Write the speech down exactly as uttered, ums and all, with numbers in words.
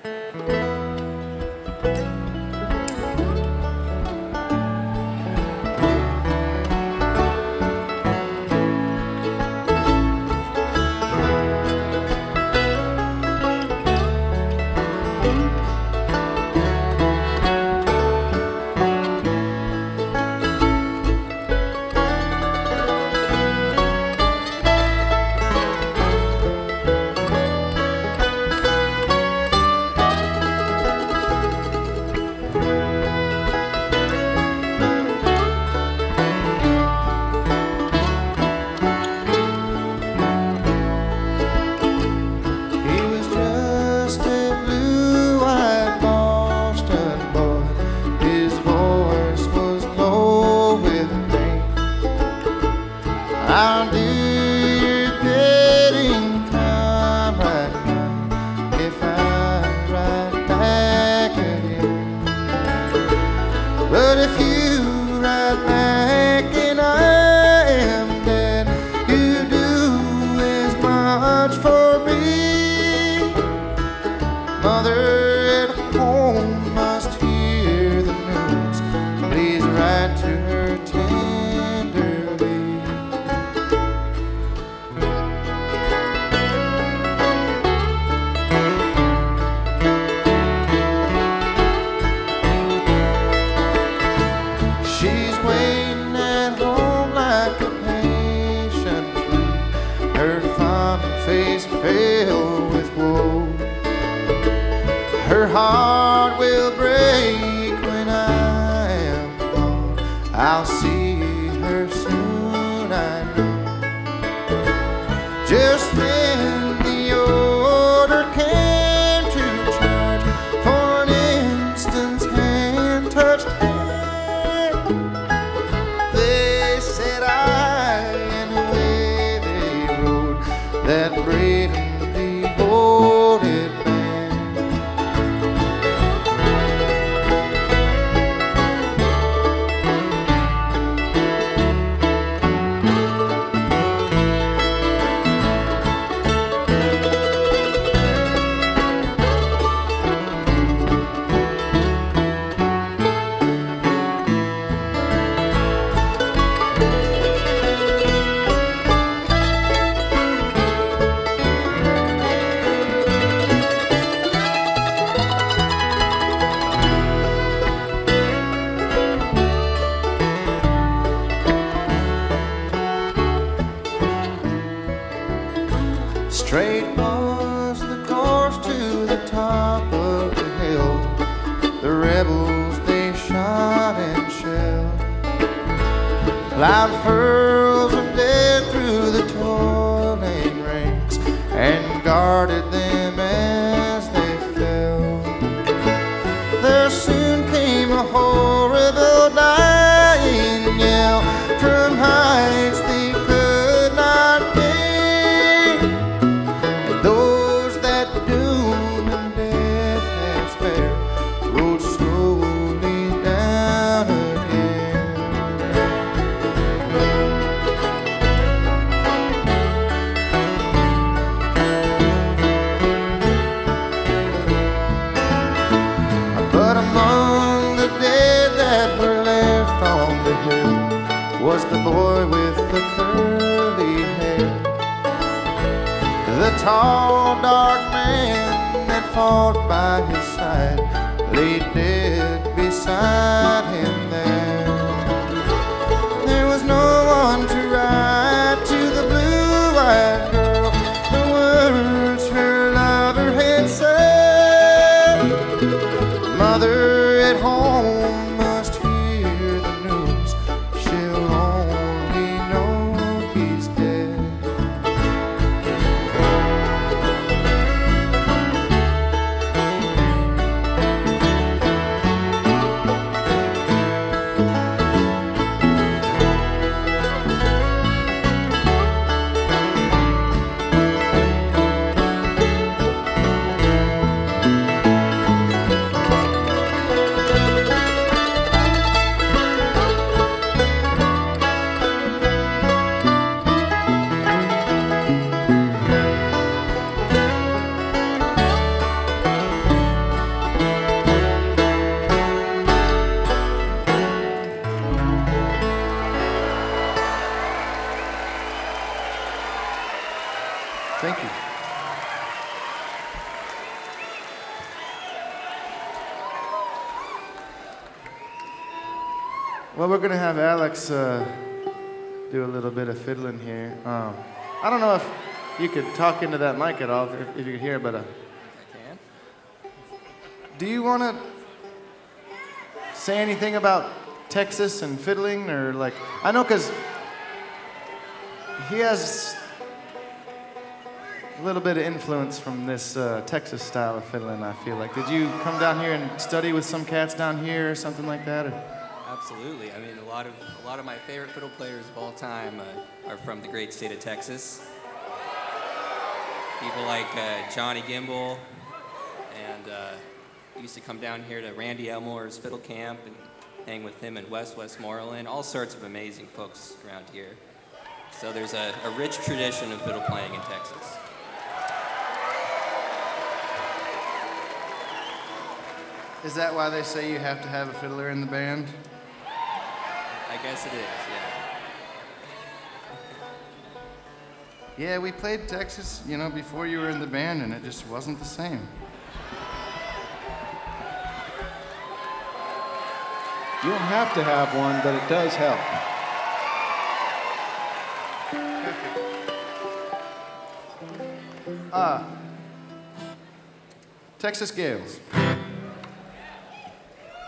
I'll do your bidding, come right now if I ride back again. But if you ride back and I am dead, you do as much for me. Mother at home must hear the news. Please write to her tenderly. She's waiting at home like a patient flea, her fond face pale with woe. Her heart will break when I am gone. I'll see her soon, I know. Just then the order came to charge, for an instant's hand touched hand. They said I, and away they rode, that Braden devoted man. Straight was the course to the top of the hill. The rebels they shot and shelled. Loud furls of death through the toiling ranks, and guarded them as they fell. There soon came a horrible dying yell from heights they could not gain. Those that doom and death had spared rode slowly down again. But among the dead that were left on the hill was the boy with the curly hair. The tall, dark man that fought by his side lay dead beside him there. There was no one to write to the blue-eyed girl the words her lover had said. Mother at home must hear the news. She'll only know he's dead. Thank you. Well, we're gonna have Alex uh, do a little bit of fiddling here. Um, I don't know if you could talk into that mic at all, if, if you could hear, but uh, I can. do you want to say anything about Texas and fiddling, or like, I know because he has a little bit of influence from this uh, Texas style of fiddling, I feel like. Did you come down here and study with some cats down here or something like that? Or? Absolutely. I mean, a lot of a lot of my favorite fiddle players of all time uh, are from the great state of Texas. People like uh, Johnny Gimbel, and uh, used to come down here to Randy Elmore's fiddle camp and hang with him in West Westmoreland. All sorts of amazing folks around here. So there's a, a rich tradition of fiddle playing in Texas. Is that why they say you have to have a fiddler in the band? I guess it is, yeah. Yeah, we played Texas, you know, before you were in the band, and it just wasn't the same. You don't have to have one, but it does help. Ah, Texas Gales.